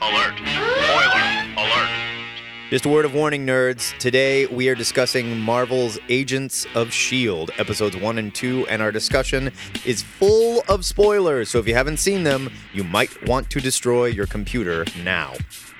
Alert. Spoiler alert. Just a word of warning, nerds. Today we are discussing Marvel's Agents of S.H.I.E.L.D., episodes 1 and 2, and our discussion is full of spoilers, so if you haven't seen them, you might want to destroy your computer now.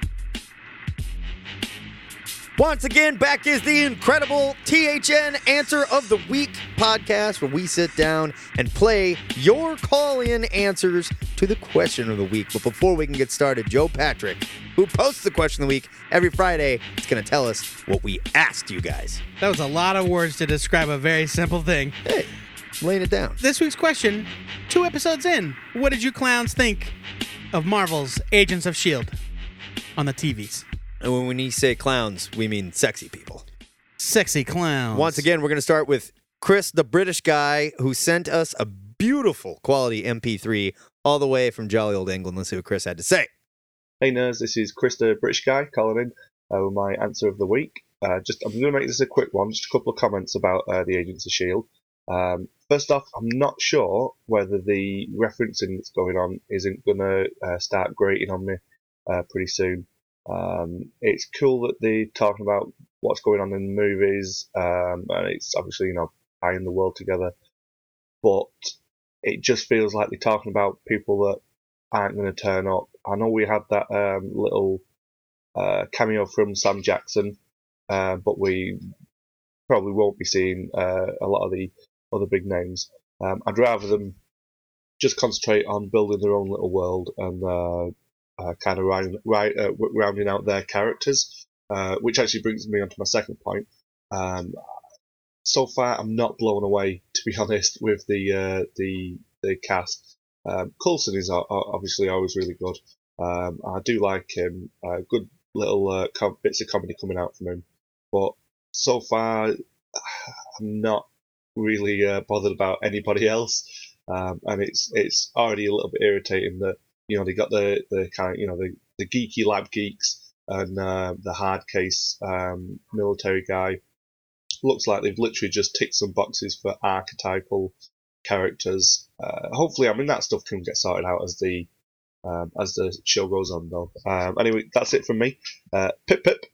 Once again, back is the incredible THN Answer of the Week podcast, where we sit down and play your call-in answers to the question of the week. But before we can get started, Joe Patrick, who posts the question of the week every Friday, is going to tell us what we asked you guys. That was a lot of words to describe a very simple thing. Hey, laying it down. This week's question, 2 episodes in, what did you clowns think of Marvel's Agents of S.H.I.E.L.D. on the TVs? And when we say clowns, we mean sexy people. Sexy clowns. Once again, we're going to start with Chris, the British guy, who sent us a beautiful quality MP3 all the way from jolly old England. Let's see what Chris had to say. Hey nerds, this is Chris, the British guy, calling in with my answer of the week. I'm going to make this a quick one, just a couple of comments about the Agents of S.H.I.E.L.D. First off, I'm not sure whether the referencing that's going on isn't going to start grating on me pretty soon. It's cool that they're talking about what's going on in the movies, and it's obviously, tying the world together, but it just feels like they're talking about people that aren't going to turn up. I know we had that little cameo from Sam Jackson, but we probably won't be seeing a lot of the other big names. I'd rather them just concentrate on building their own little world and kind of rounding out their characters, which actually brings me on to my second point. So far, I'm not blown away, to be honest, with the cast. Coulson is obviously always really good. I do like him. Good little bits of comedy coming out from him. But so far, I'm not really bothered about anybody else. And it's already a little bit irritating that they got the kind of the geeky lab geeks and the hard case military guy. Looks like they've literally just ticked some boxes for archetypal characters. Hopefully, that stuff can get sorted out as the show goes on, though. Anyway, that's it from me. Pip pip.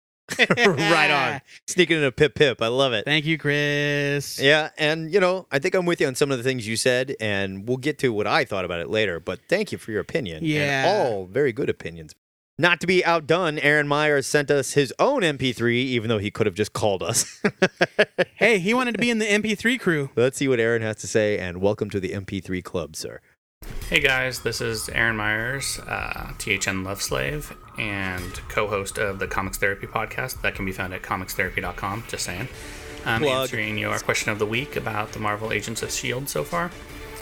Right on. Sneaking in a pip. I love it. Thank you, Chris. Yeah, and, I think I'm with you on some of the things you said, and we'll get to what I thought about it later, but thank you for your opinion. Yeah. And all very good opinions. Not to be outdone, Aaron Myers sent us his own MP3, even though he could have just called us. Hey, he wanted to be in the MP3 crew. Let's see what Aaron has to say, and welcome to the MP3 Club, sir. Hey guys, this is Aaron Myers, THN Love Slave, and co-host of the Comics Therapy podcast that can be found at comicstherapy.com, just saying. I'm answering your question of the week about the Marvel Agents of S.H.I.E.L.D. so far.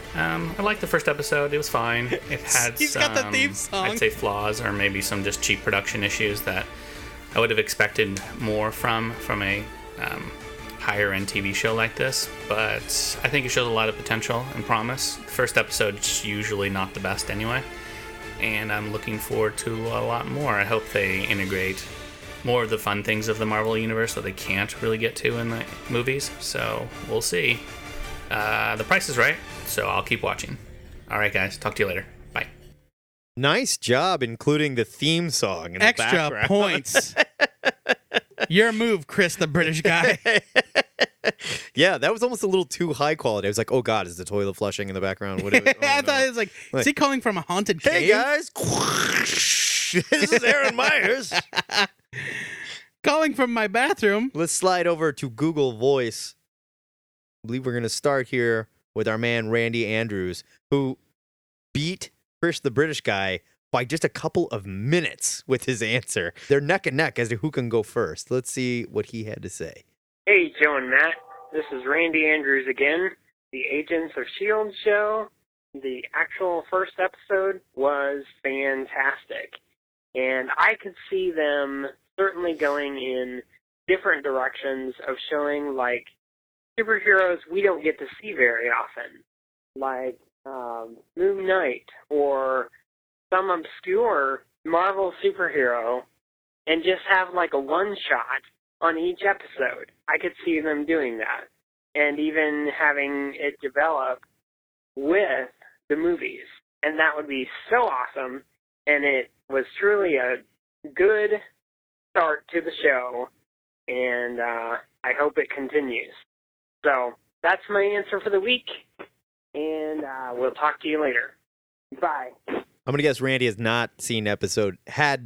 I liked the first episode. It was fine. It had He's got the theme song. I'd say flaws, or maybe some just cheap production issues that I would have expected more from a higher-end TV show like this, but I think it shows a lot of potential and promise. The first episode's usually not the best anyway, and I'm looking forward to a lot more. I hope they integrate more of the fun things of the Marvel Universe that they can't really get to in the movies, so we'll see. The price is right, so I'll keep watching. All right, guys, talk to you later. Bye. Nice job including the theme song in the Extra background. points. Your move, Chris, the British guy. Yeah, that was almost a little too high quality. I was like, oh God, is the toilet flushing in the background? What is it? I thought it was like, is he calling from a haunted cave? Hey guys, this is Aaron Myers. Calling from my bathroom. Let's slide over to Google Voice. I believe we're going to start here with our man Randy Andrews, who beat Chris the British guy by just a couple of minutes with his answer. They're neck and neck as to who can go first. Let's see what he had to say. Hey, Joe and Matt. This is Randy Andrews again. The Agents of S.H.I.E.L.D. show. The actual first episode was fantastic. And I could see them certainly going in different directions of showing, superheroes we don't get to see very often. Like Moon Knight or some obscure Marvel superhero, and just have a one-shot on each episode. I could see them doing that, and even having it develop with the movies. And that would be so awesome. and it was truly a good start to the show, and I hope it continues. So that's my answer for the week, and we'll talk to you later. Bye. I'm going to guess Randy had not seen episode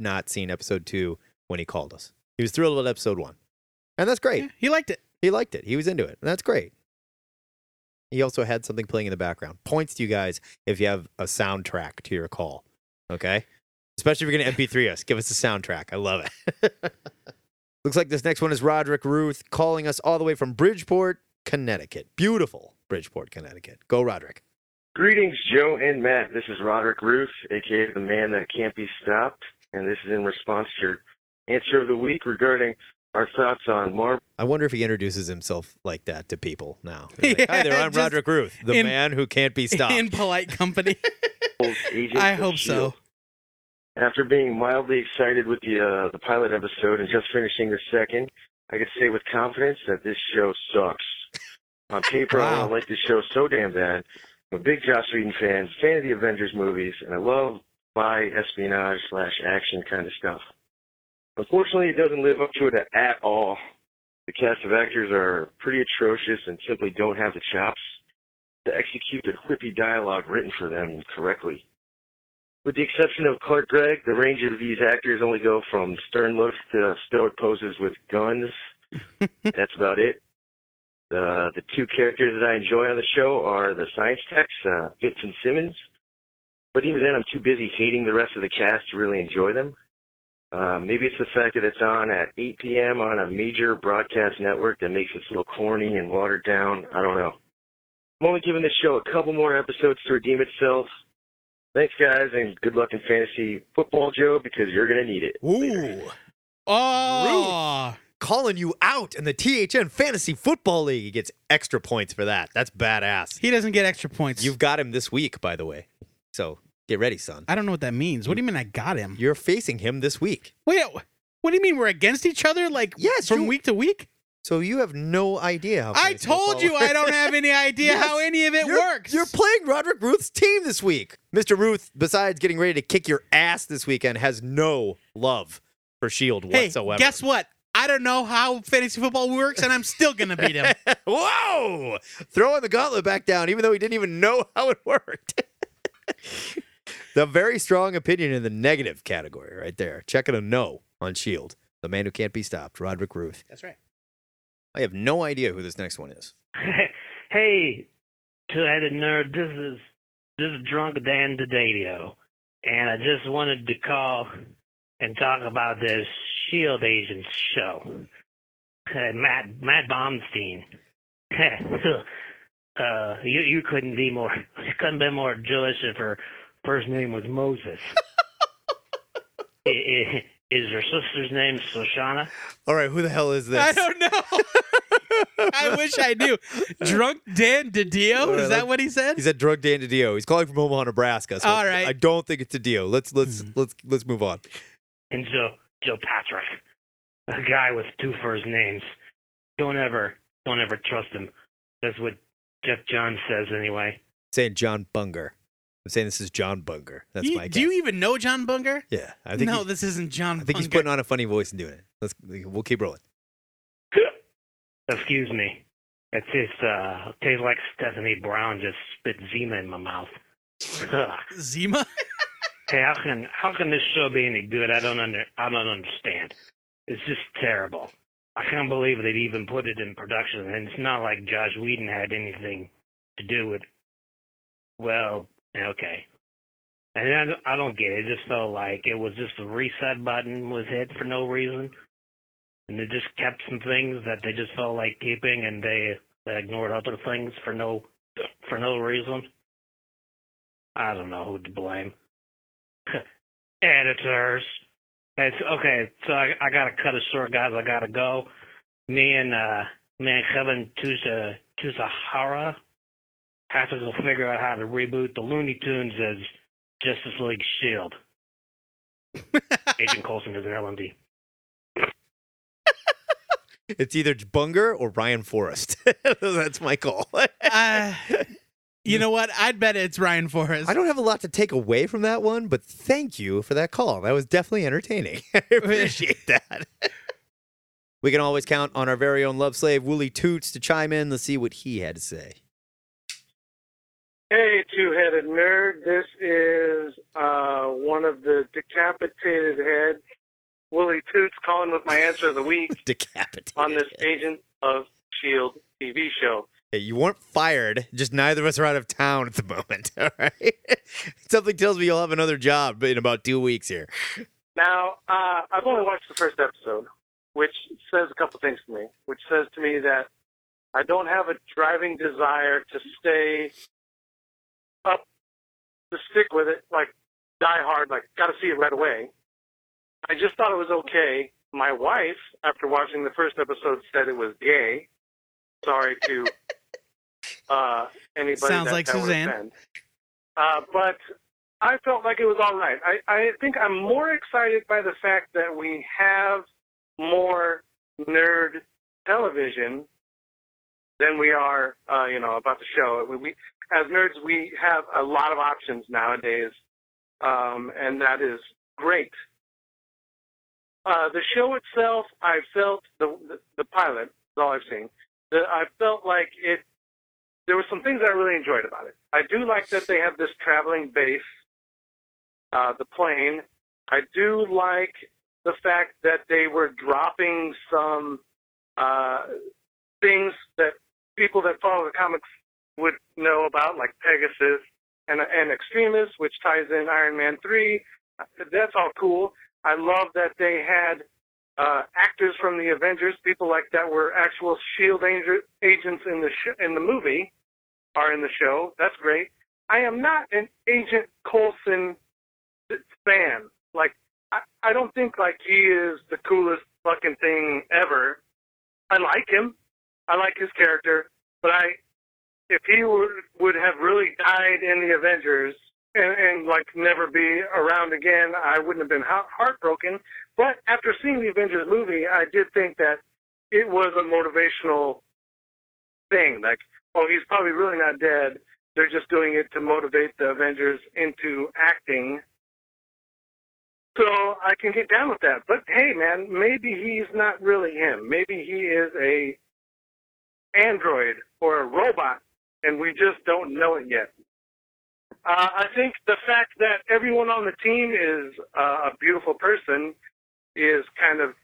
2 when he called us. He was thrilled with episode 1. And that's great. Yeah, he liked it. He liked it. He was into it. And that's great. He also had something playing in the background. Points to you guys if you have a soundtrack to your call. Okay? Especially if you're going to MP3 us. Give us a soundtrack. I love it. Looks like this next one is Roderick Ruth calling us all the way from Bridgeport, Connecticut. Beautiful Bridgeport, Connecticut. Go, Roderick. Greetings, Joe and Matt. This is Roderick Ruth, a.k.a. the man that can't be stopped, and this is in response to your answer of the week regarding our thoughts on Marvel's I wonder if he introduces himself like that to people now. He's like, Yeah, hi there, I'm just Roderick Ruth, the man who can't be stopped. In polite company. Agents I of hope so. S.H.I.E.L.D. After being mildly excited with the pilot episode and just finishing the second, I can say with confidence that this show sucks. On paper, Wow. I like this show so damn bad. I'm a big Joss Whedon fan of the Avengers movies, and I love spy espionage/action kind of stuff. Unfortunately, it doesn't live up to it at all. The cast of actors are pretty atrocious and simply don't have the chops to execute the quippy dialogue written for them correctly. With the exception of Clark Gregg, the range of these actors only go from stern looks to stoic poses with guns. That's about it. The two characters that I enjoy on the show are the science techs, Fitz and Simmons. But even then, I'm too busy hating the rest of the cast to really enjoy them. Maybe it's the fact that it's on at 8 p.m. on a major broadcast network that makes it so corny and watered down. I don't know. I'm only giving this show a couple more episodes to redeem itself. Thanks, guys, and good luck in fantasy football, Joe, because you're going to need it. Ooh. Oh. Calling you out in the THN Fantasy Football League. He gets extra points for that. That's badass. He doesn't get extra points. You've got him this week, by the way. So get ready, son. I don't know what that means. What do you mean I got him? You're facing him this week. Wait, what do you mean we're against each other? Like, Yes, from you- week to week? So you have no idea how I fantasy told football you I works. don't have any idea Yes, how any of it you're- works. You're playing Roderick Ruth's team this week. Mr. Ruth, besides getting ready to kick your ass this weekend, has no love for S.H.I.E.L.D. Hey, whatsoever. guess what? I don't know how fantasy football works, and I'm still going to beat him. Whoa! Throwing the gauntlet back down, even though he didn't even know how it worked. The very strong opinion in the negative category right there. Checking a no on S.H.I.E.L.D. The man who can't be stopped, Roderick Ruth. That's right. I have no idea who this next one is. Hey, two-headed nerd, this is Drunk Dan DiDadio, and I just wanted to call and talk about this S.H.I.E.L.D. Agents show. Matt Baumstein. You couldn't be more Jewish if her first name was Moses. Is her sister's name Shoshana? All right, who the hell is this? I don't know. I wish I knew. Drunk Dan DiDio? All right, Is that what he said? He's at Drug Dan DiDio. He's calling from Omaha, Nebraska. So All right. I don't think it's DiDio. Let's move on. And Joe Patrick, a guy with two first names. Don't ever trust him. That's what Jeff Johns says anyway. Saying John Bunger. I'm saying this is John Bunger. That's my guess. Do you even know John Bunger? Yeah, I think. No, this isn't John I think he's putting on a funny voice and doing it. We'll keep rolling. Excuse me. It tastes like Stephanie Brown just spit Zima in my mouth. Zima? Hey, how can this show be any good? I don't understand. It's just terrible. I can't believe they'd even put it in production, and it's not like Josh Whedon had anything to do with. Well, okay. And I don't get it. It just felt like it was just a reset button was hit for no reason, and they just kept some things that they just felt like keeping, and they ignored other things for no reason. I don't know who to blame. Editors. It's okay. So I gotta cut it short, guys. I gotta go. Me and Kevin Tusahara have to go figure out how to reboot the Looney Tunes as Justice League S.H.I.E.L.D. Agent Coulson is an LMD. It's either Bunger or Ryan Forrest. That's my call. You know what? I'd bet it's Ryan Forrest. I don't have a lot to take away from that one, but thank you for that call. That was definitely entertaining. I appreciate that. We can always count on our very own love slave, Wooly Toots, to chime in. Let's see what he had to say. Hey, two-headed nerd. This is one of the decapitated head, Wooly Toots, calling with my answer of the week Decapitated. on this Agent of S.H.I.E.L.D. TV show. Hey, you weren't fired, just neither of us are out of town at the moment, all right? Something tells me you'll have another job in about 2 weeks here. Now, I've only watched the first episode, which says a couple things to me, which says to me that I don't have a driving desire to stay up, to stick with it, like die hard, like got to see it right away. I just thought it was okay. My wife, after watching the first episode, said it was gay. Sorry to anybody. Sounds like that would Suzanne. offend. But I felt like it was all right. I think I'm more excited by the fact that we have more nerd television than we are, about the show. We as nerds, we have a lot of options nowadays, and that is great. The show itself, I felt the pilot is all I've seen. I felt like there were some things I really enjoyed about it. I do like that they have this traveling base, the plane. I do like the fact that they were dropping some things that people that follow the comics would know about, like Pegasus and Extremis, which ties in Iron Man 3. That's all cool. I love that they had actors from the Avengers, people like that were actual S.H.I.E.L.D. agents in the movie, are in the show. That's great. I am not an Agent Coulson fan. Like, I don't think like he is the coolest fucking thing ever. I like him. I like his character. But if he would have really died in the Avengers and like never be around again, I wouldn't have been heartbroken. But after seeing the Avengers movie, I did think that it was a motivational thing. Like, oh, he's probably really not dead. They're just doing it to motivate the Avengers into acting. So I can get down with that. But hey, man, maybe he's not really him. Maybe he is a android or a robot, and we just don't know it yet. I think the fact that everyone on the team is a beautiful person is kind of,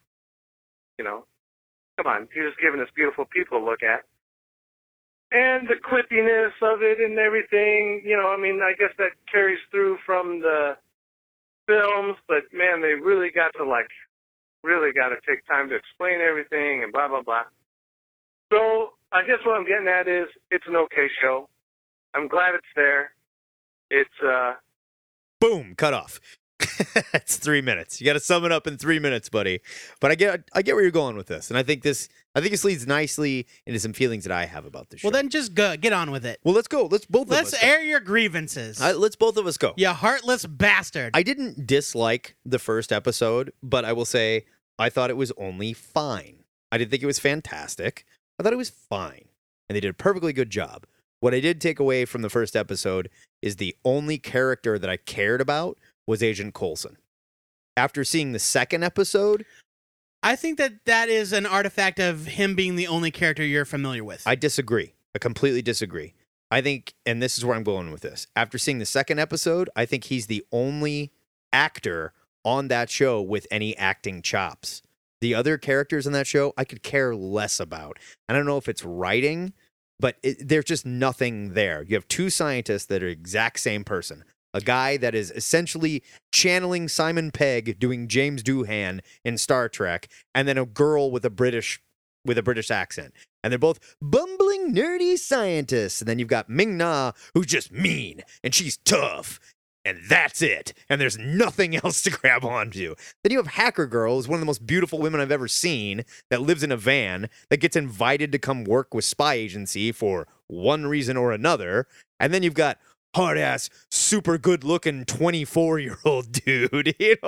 come on, he's just giving us beautiful people to look at. And the quippiness of it and everything, I guess that carries through from the films, but man, they really got to take time to explain everything and blah, blah, blah. So I guess what I'm getting at is it's an okay show. I'm glad it's there. It's Boom, cut off. That's 3 minutes. You got to sum it up in 3 minutes, buddy. But I get where you're going with this, and I think this leads nicely into some feelings that I have about this show. Well, then just get on with it. Well, let's go. Let's air your grievances. Let's both of us go. You heartless bastard. I didn't dislike the first episode, but I will say I thought it was only fine. I didn't think it was fantastic. I thought it was fine, and they did a perfectly good job. What I did take away from the first episode is the only character that I cared about was Agent Coulson. After seeing the second episode, I think that is an artifact of him being the only character you're familiar with. I disagree. I completely disagree. I think, and this is where I'm going with this, after seeing the second episode, I think he's the only actor on that show with any acting chops. The other characters in that show, I could care less about. I don't know if it's writing, but there's just nothing there. You have two scientists that are exact same person. A guy that is essentially channeling Simon Pegg doing James Doohan in Star Trek, and then a girl with a British accent. And they're both bumbling, nerdy scientists. And then you've got Ming-Na, who's just mean, and she's tough. And that's it. And there's nothing else to grab onto. Then you have Hacker Girl, who's one of the most beautiful women I've ever seen, that lives in a van, that gets invited to come work with Spy Agency for one reason or another. And then you've got hard-ass, super good-looking 24-year-old dude.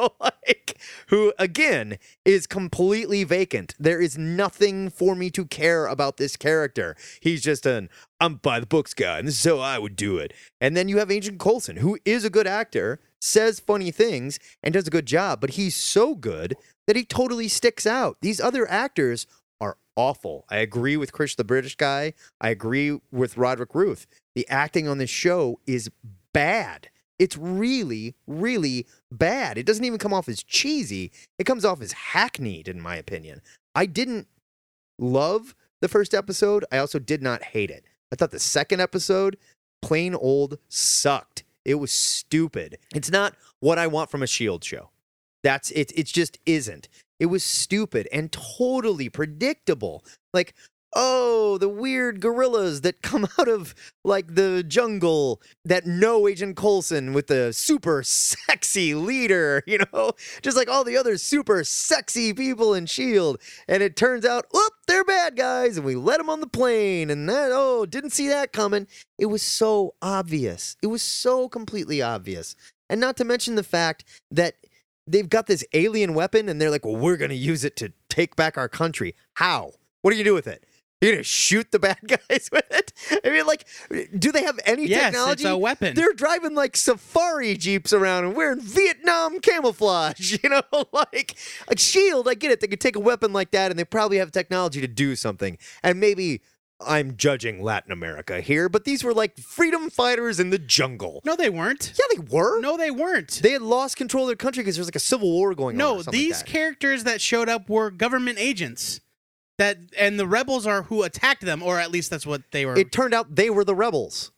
like, who, again, is completely vacant. There is nothing for me to care about this character. He's just I'm by the books guy, and this is how I would do it. And then you have Agent Coulson, who is a good actor, says funny things, and does a good job, but he's so good that he totally sticks out. These other actors are awful. I agree with Chris the British guy. I agree with Roderick Ruth. The acting on this show is bad. It's really, really bad. It doesn't even come off as cheesy. It comes off as hackneyed, in my opinion. I didn't love the first episode. I also did not hate it. I thought the second episode, plain old, sucked. It was stupid. It's not what I want from a S.H.I.E.L.D. show. That's it. It just isn't. It was stupid and totally predictable. Like, oh, the weird gorillas that come out of, like, the jungle that know Agent Coulson with the super sexy leader, you know? Just like all the other super sexy people in S.H.I.E.L.D. And it turns out, whoop, they're bad guys, and we let them on the plane, and that, oh, didn't see that coming. It was so obvious. It was so completely obvious. And not to mention the fact that they've got this alien weapon, and they're like, well, we're going to use it to take back our country. How? What do you do with it? You're going to shoot the bad guys with it? I mean, like, do they have any technology? Yes, it's a weapon. They're driving, like, safari jeeps around and wearing Vietnam camouflage, you know? Like S.H.I.E.L.D., I get it. They could take a weapon like that, and they probably have technology to do something. And maybe I'm judging Latin America here, but these were, like, freedom fighters in the jungle. No, they weren't. Yeah, they were. No, they weren't. They had lost control of their country because there was, like, a civil war going on. No, or something these like that. characters that showed up were government agents. And the rebels are who attacked them, or at least that's what they were. It turned out they were the rebels.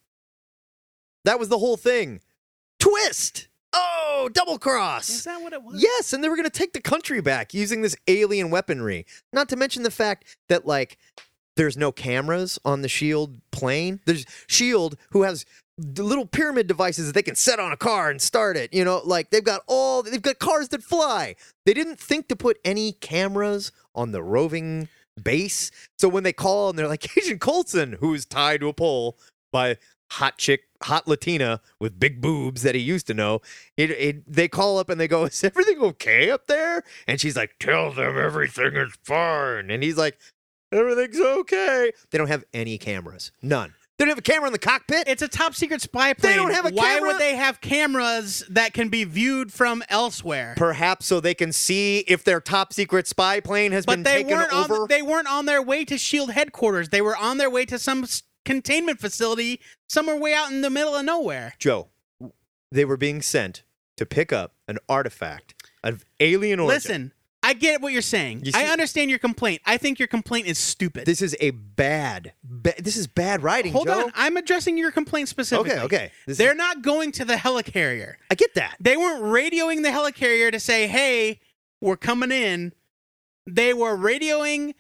That was the whole thing. Twist! Oh, double cross! Is that what it was? Yes, and they were going to take the country back using this alien weaponry. Not to mention the fact that, like, there's no cameras on the S.H.I.E.L.D. plane. There's S.H.I.E.L.D., who has the little pyramid devices that they can set on a car and start it. You know, like, they've got cars that fly. They didn't think to put any cameras on the roving base. So when they call and they're like, Agent Coulson, who's tied to a pole by hot Latina with big boobs that he used to know, they call up and they go, is everything okay up there? And she's like, tell them everything is fine. And he's like, everything's okay. They don't have any cameras. None. They don't have a camera in the cockpit. It's a top secret spy plane. They don't have a Why camera? would they have cameras that can be viewed from elsewhere? Perhaps so they can see if their top secret spy plane has been taken over. They weren't on their way to S.H.I.E.L.D. headquarters. They were on their way to some containment facility somewhere way out in the middle of nowhere. Joe, they were being sent to pick up an artifact of alien origin. Listen, I get what you're saying. I understand your complaint. I think your complaint is stupid. This is this is bad writing, Hold Joe. on. I'm addressing your complaint specifically. Okay. They're not going to the helicarrier. I get that. They weren't radioing the helicarrier to say, hey, we're coming in. They were radioing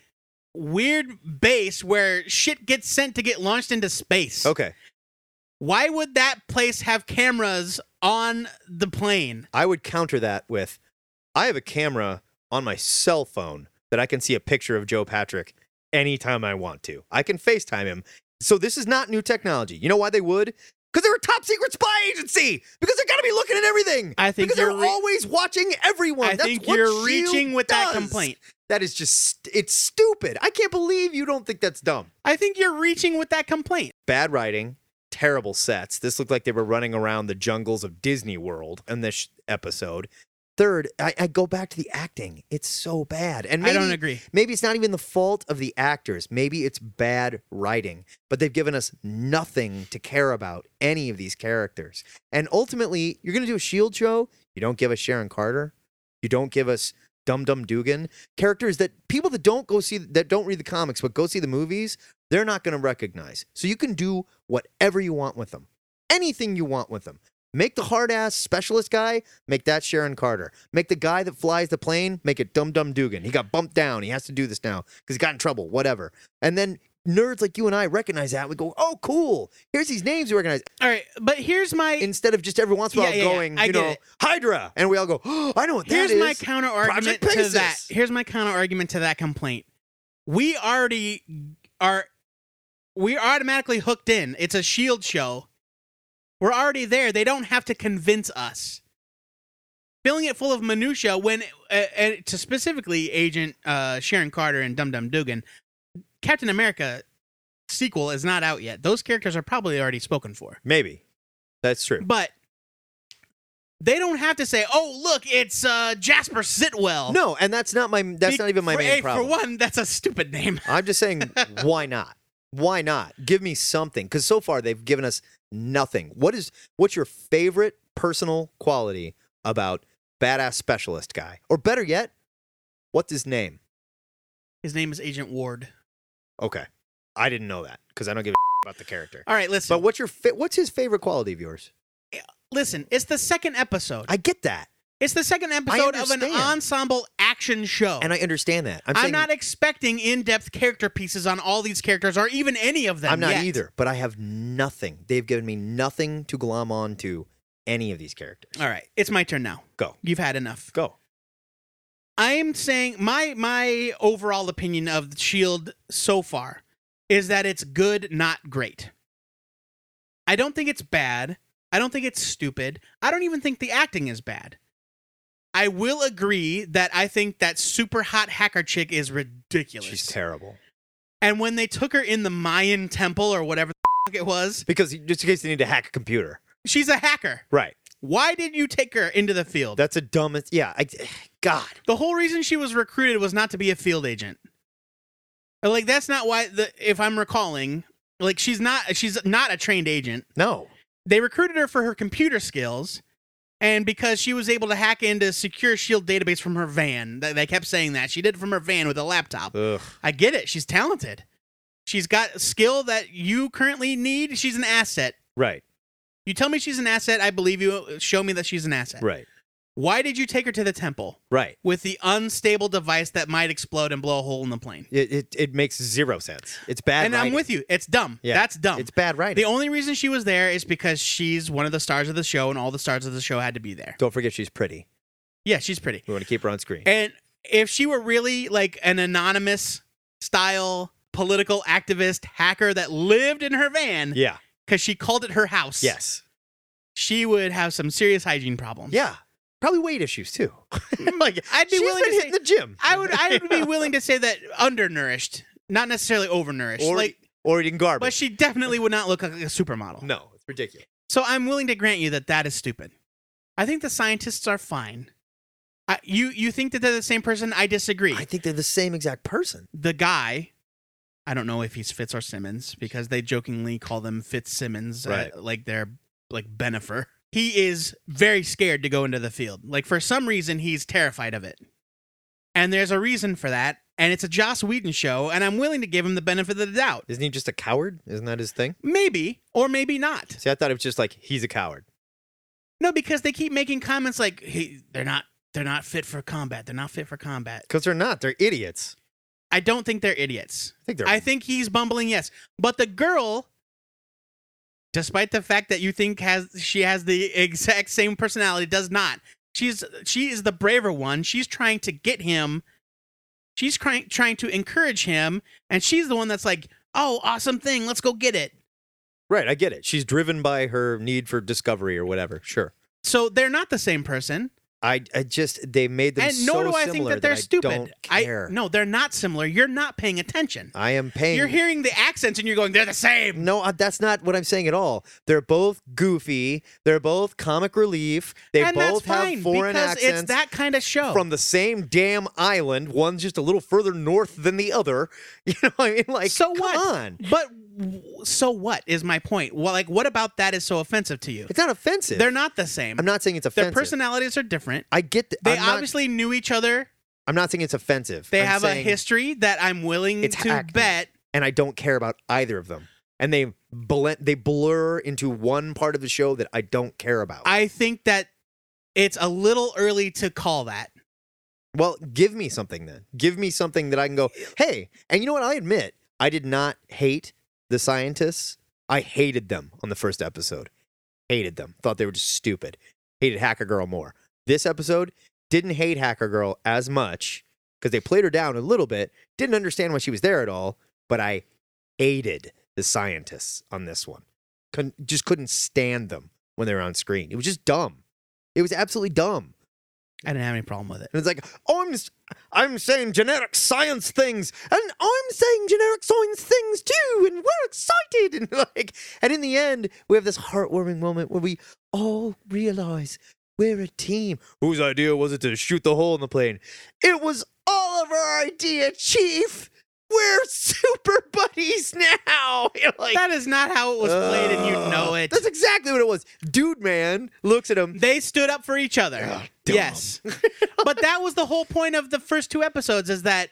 weird base where shit gets sent to get launched into space. Okay. Why would that place have cameras on the plane? I would counter that with, I have a camera on my cell phone that I can see a picture of Joe Patrick anytime I want to. I can FaceTime him. So this is not new technology. You know why they would? Because they're a top secret spy agency. Because they're gonna be looking at everything. I think because they're always watching everyone. I That's think what you're S.H.I.E.L.D. reaching with that does. complaint. That is just, it's stupid. I can't believe you don't think that's dumb. I think you're reaching with that complaint. Bad writing, terrible sets. This looked like they were running around the jungles of Disney World in this episode. Third, I go back to the acting. It's so bad. And maybe, I don't agree. Maybe it's not even the fault of the actors. Maybe it's bad writing. But they've given us nothing to care about any of these characters. And ultimately, you're going to do a S.H.I.E.L.D. show. You don't give us Sharon Carter. You don't give us Dum Dum Dugan. Characters that people that don't read the comics but go see the movies, they're not going to recognize. So you can do whatever you want with them. Anything you want with them. Make the hard-ass specialist guy, make that Sharon Carter. Make the guy that flies the plane, make it Dum Dum Dugan. He got bumped down. He has to do this now because he got in trouble, whatever. And then nerds like you and I recognize that. We go, oh, cool. Here's these names we recognize. All right, but here's my... Instead of just every once in a while going, Hydra. And we all go, oh, I know what that is. Here's my counter-argument to that. Here's my counter-argument to that complaint. We automatically hooked in. It's a S.H.I.E.L.D. show. We're already there. They don't have to convince us. filling it full of minutia when, to specifically Agent Sharon Carter and Dum Dum Dugan, Captain America sequel is not out yet. Those characters are probably already spoken for. Maybe. That's true. But they don't have to say, "Oh, look, it's Jasper Sitwell." No, and that's not even my main problem. For one, that's a stupid name. I'm just saying, why not? Why not? Give me something. Because so far they've given us nothing. What's your favorite personal quality about badass specialist guy? Or better yet, what's his name? His name is Agent Ward. Okay. I didn't know that because I don't give a about the character. All right, listen. But what's his favorite quality of yours? Listen, it's the second episode. I get that. It's the second episode of an ensemble action show. And I understand that. I'm not expecting in-depth character pieces on all these characters or even any of them I'm not yet. either, but I have nothing. They've given me nothing to glom on to any of these characters. All right, it's my turn now. Go. You've had enough. Go. I'm saying my overall opinion of the S.H.I.E.L.D. so far is that it's good, not great. I don't think it's bad. I don't think it's stupid. I don't even think the acting is bad. I will agree that I think that super hot hacker chick is ridiculous. She's terrible. And when they took her in the Mayan temple or whatever the it was. Because just in case they need to hack a computer. She's a hacker. Right. Why did you take her into the field? That's a dumbest. Yeah. God. The whole reason she was recruited was not to be a field agent. Like, that's not why, if I'm recalling, like, she's not a trained agent. No. They recruited her for her computer skills. And because she was able to hack into secure S.H.I.E.L.D. database from her van. They kept saying that. She did it from her van with a laptop. Ugh. I get it. She's talented. She's got skill that you currently need. She's an asset. Right. You tell me she's an asset, I believe you. Show me that she's an asset. Right. Why did you take her to the temple? Right. With the unstable device that might explode and blow a hole in the plane. It makes zero sense. It's bad and writing. I'm with you. It's dumb. Yeah. That's dumb. It's bad writing. The only reason she was there is because she's one of the stars of the show, and all the stars of the show had to be there. Don't forget she's pretty. Yeah, she's pretty. We want to keep her on screen. And if she were really like an anonymous style political activist hacker that lived in her van, yeah, because she called it her house. Yes. She would have some serious hygiene problems. Yeah. Probably weight issues too. Like I'd be willing to say the gym. I would be willing to say that undernourished, not necessarily overnourished. Or eating garbage. But she definitely would not look like a supermodel. No, it's ridiculous. So I'm willing to grant you that is stupid. I think the scientists are fine. You think that they're the same person? I disagree. I think they're the same exact person. The guy, I don't know if he's Fitz or Simmons because they jokingly call them Fitzsimmons, right. Like they're like Benifer. He is very scared to go into the field. Like, for some reason, he's terrified of it. And there's a reason for that, and it's a Joss Whedon show, and I'm willing to give him the benefit of the doubt. Isn't he just a coward? Isn't that his thing? Maybe, or maybe not. See, I thought it was just like, he's a coward. No, because they keep making comments like, hey, they're not fit for combat. They're not fit for combat. Because they're not. They're idiots. I don't think they're idiots. I think he's bumbling, yes. But the girl, despite the fact that you think she has the exact same personality, does not. She is the braver one. She's trying to get him. She's trying to encourage him, and she's the one that's like, "Oh, awesome thing, let's go get it." Right, I get it. She's driven by her need for discovery or whatever. Sure. So they're not the same person. They made them so similar. And nor do I think that they're stupid. I don't care. No, they're not similar. You're not paying attention. I am paying. You're hearing the accents and you're going, they're the same. No, that's not what I'm saying at all. They're both goofy. They're both comic relief. They both have foreign accents. It's that kind of show. From the same damn island. One's just a little further north than the other. You know what I mean? Like, so come on. But so what is my point? Well, like, what about that is so offensive to you? It's not offensive. They're not the same. I'm not saying it's offensive. Their personalities are different. I get that. They obviously knew each other. I'm not saying it's offensive. They have a history that I'm willing to bet. And I don't care about either of them. And they blur into one part of the show that I don't care about. I think that it's a little early to call that. Well, give me something then. Give me something that I can go, hey, and you know what? I admit, I did not hate the scientists. I hated them on the first episode. Hated them. Thought they were just stupid. Hated Hacker Girl more. This episode, didn't hate Hacker Girl as much because they played her down a little bit. Didn't understand why she was there at all, but I hated the scientists on this one. Just couldn't stand them when they were on screen. It was just dumb. It was absolutely dumb. I didn't have any problem with it. And it's like, oh, I'm saying generic science things, and I'm saying generic science things too, and we're excited, and in the end, we have this heartwarming moment where we all realize we're a team. Whose idea was it to shoot the hole in the plane? It was all of our idea, Chief. We're super buddies now. That is not how it was played, and you know it. That's exactly what it was. Dude man looks at him. They stood up for each other. Oh, dumb. Yes. But that was the whole point of the first 2 episodes, is that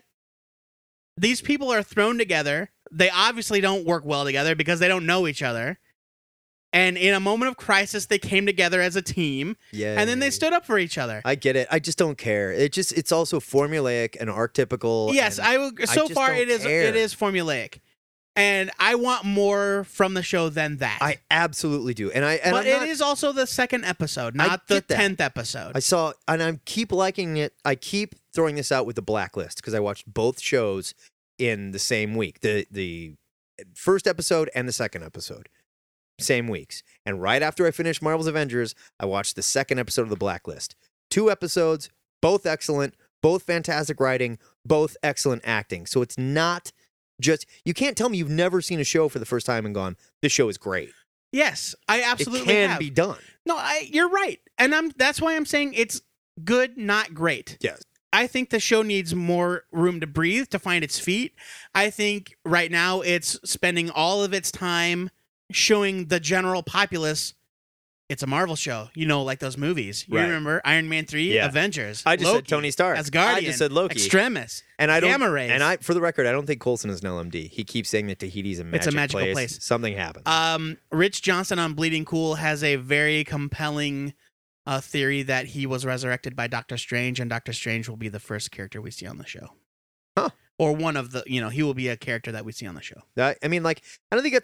these people are thrown together. They obviously don't work well together because they don't know each other. And in a moment of crisis, they came together as a team. Yeah. And then they stood up for each other. I get it. I just don't care. It's also formulaic and archetypical. Yes, and so just far don't it is care. formulaic. And I want more from the show than that. I absolutely do. But it is also the 2nd episode, not the 10th episode. I saw, and I keep liking it. I keep throwing this out with The Blacklist because I watched both shows in the same week. The first episode and the 2nd episode. Same weeks. And right after I finished Marvel's Avengers, I watched the 2nd episode of The Blacklist. 2 episodes, both excellent, both fantastic writing, both excellent acting. So it's not just, you can't tell me you've never seen a show for the first time and gone, this show is great. Yes, I absolutely It can have. be done. No, you're right. And that's why I'm saying it's good, not great. Yes. I think the show needs more room to breathe, to find its feet. I think right now it's spending all of its time showing the general populace it's a Marvel show, like those movies. You remember Iron Man 3, Yeah. Avengers. I just Loki, said Tony Stark. Asgardian, I just said Loki. Extremis, And I don't. Gamma rays. And for the record, I don't think Coulson is an LMD. He keeps saying that Tahiti's a magical place. Something happened. Rich Johnson on Bleeding Cool has a very compelling theory that he was resurrected by Doctor Strange, and Doctor Strange will be the first character we see on the show. Huh. Or one of the, he will be a character that we see on the show. I don't think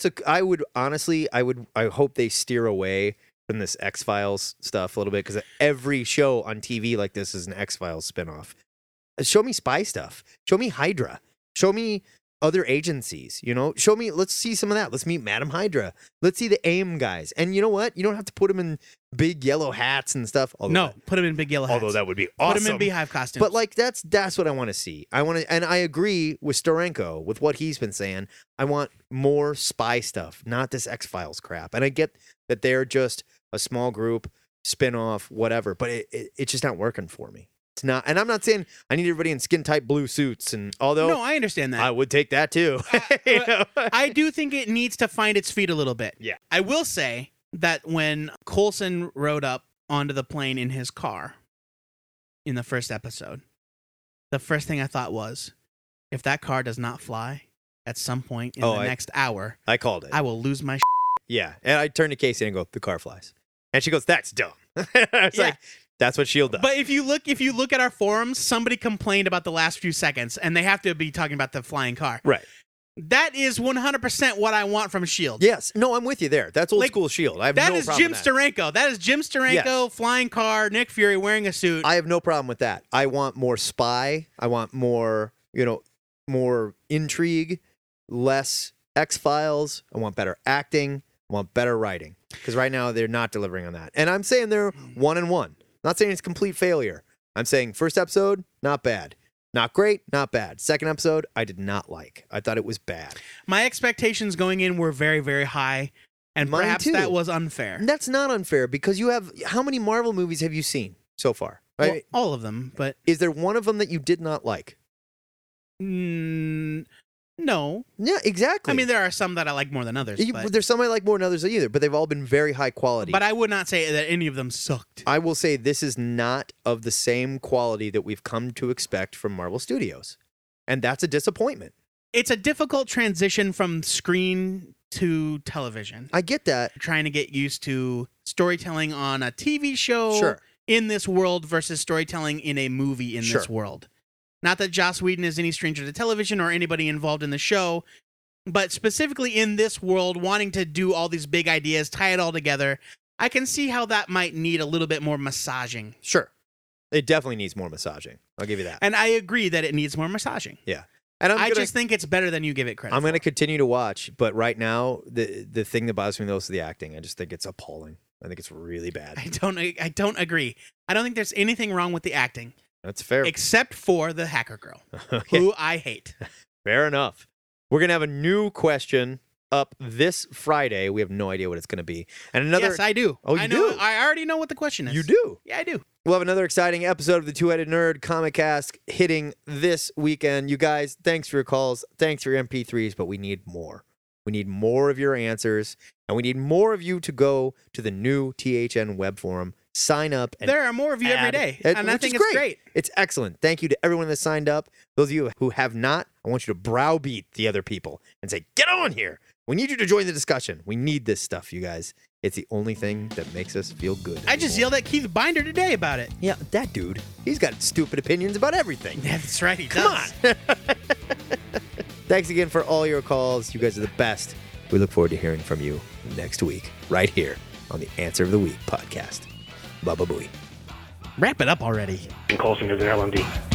I hope they steer away from this X-Files stuff a little bit, because every show on TV like this is an X-Files spinoff. Show me spy stuff. Show me Hydra. Show me other agencies, Show me, let's see some of that. Let's meet Madam Hydra. Let's see the AIM guys. And you know what? You don't have to put them in big put them in big yellow hats. Although that would be awesome. Put them in beehive costumes. But that's what I want to see. And I agree with Storenko with what he's been saying. I want more spy stuff, not this X-Files crap. And I get that they're just a small group, spin-off, whatever, but it's just not working for me. It's not, and I'm not saying I need everybody in skin-tight blue suits, and although no, I understand that. I would take that too. I do think it needs to find its feet a little bit. Yeah. I will say that when Coulson rode up onto the plane in his car in the first episode, the first thing I thought was, if that car does not fly at some point in the next hour, I called it. I will lose my Yeah, and I turned to Casey and go, the car flies. And she goes, that's dumb. It's like, that's what S.H.I.E.L.D. does. But if you look at our forums, somebody complained about the last few seconds, and they have to be talking about the flying car. Right. That is 100% what I want from S.H.I.E.L.D. Yes. No, I'm with you there. That's old school S.H.I.E.L.D. I have no problem with that. Jim Steranko. That is Jim Steranko, flying car, Nick Fury wearing a suit. I have no problem with that. I want more spy. I want more, more intrigue, less X-Files. I want better acting. I want better writing. Because right now they're not delivering on that. And I'm saying they're 1-1. Not saying it's complete failure. I'm saying first episode, not bad. Not great, not bad. Second episode, I did not like. I thought it was bad. My expectations going in were very, very high, and Mine perhaps too. that was unfair. That's not unfair, because you have, how many Marvel movies have you seen so far? Well, all of them, but is there one of them that you did not like? No. Yeah, exactly. I mean, there are some that I like more than others. There's some I like more than others either, but they've all been very high quality. But I would not say that any of them sucked. I will say this is not of the same quality that we've come to expect from Marvel Studios. And that's a disappointment. It's a difficult transition from screen to television. I get that. Trying to get used to storytelling on a TV show in this world versus storytelling in a movie in this world. Not that Joss Whedon is any stranger to television or anybody involved in the show, but specifically in this world, wanting to do all these big ideas, tie it all together, I can see how that might need a little bit more massaging. Sure. It definitely needs more massaging. I'll give you that. And I agree that it needs more massaging. Yeah. And I just think it's better than you give it credit I'm going to continue to watch, but right now, the thing that bothers me most is the acting. I just think it's appalling. I think it's really bad. I don't agree. I don't think there's anything wrong with the acting, That's fair. except for the hacker girl, Okay. who I hate. Fair enough. We're going to have a new question up this Friday. We have no idea what it's going to be. And another. Yes, I do. Oh, you I know. do? I already know what the question is. You do? Yeah, I do. We'll have another exciting episode of the Two-Headed Nerd Comic Cast hitting this weekend. You guys, thanks for your calls. Thanks for your MP3s, but we need more. We need more of your answers, and we need more of you to go to the new THN web forum, sign up, and There are more of you every add- day, it- and I which think is it's great. It's excellent. Thank you to everyone that signed up. Those of you who have not, I want you to browbeat the other people and say, get on here. We need you to join the discussion. We need this stuff, you guys. It's the only thing that makes us feel good. I just yelled at Keith Binder today about it. Yeah, that dude. He's got stupid opinions about everything. Yeah, that's right. He Come does. on. Thanks again for all your calls. You guys are the best. We look forward to hearing from you next week, right here on the Answer of the Week podcast. Baba Booey. Wrap it up already. Colson is an LMD.